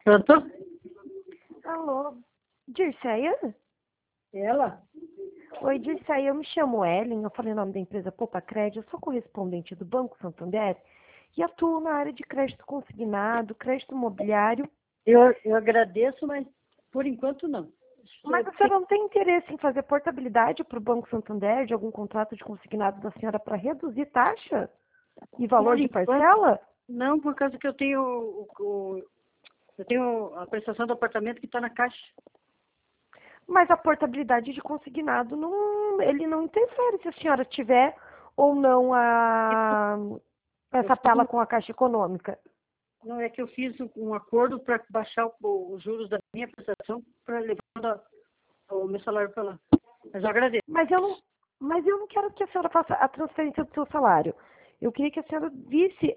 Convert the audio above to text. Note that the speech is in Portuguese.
Pronto? Alô, Dirceia? Ela? Oi, Dirceia, eu me chamo Ellen, eu falei o nome da empresa Poupa Crédito, eu sou correspondente do Banco Santander e atuo na área de crédito consignado, crédito imobiliário. Eu agradeço, mas por enquanto não. Mas a senhora não tem interesse em fazer portabilidade para o Banco Santander de algum contrato de consignado da senhora para reduzir taxa e valor Por de enquanto, parcela? não, por causa que eu tenho eu tenho a prestação do apartamento que está na Caixa. Mas a portabilidade de consignado ele não interfere se a senhora tiver ou não Eu essa fiz tela com a Caixa Econômica. não é que eu fiz um acordo para baixar os juros da minha prestação para levar o meu salário para lá. Mas eu agradeço. Mas eu não quero que a senhora faça a transferência do seu salário. Eu queria que a senhora visse